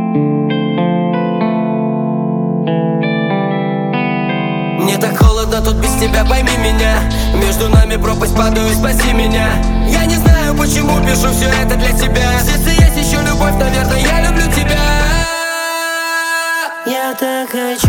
Мне так холодно тут без тебя, пойми меня. Между нами пропасть, падаю, спаси меня. Я не знаю, почему пишу все это для тебя. В сердце есть еще любовь, наверное, я люблю тебя. Я так хочу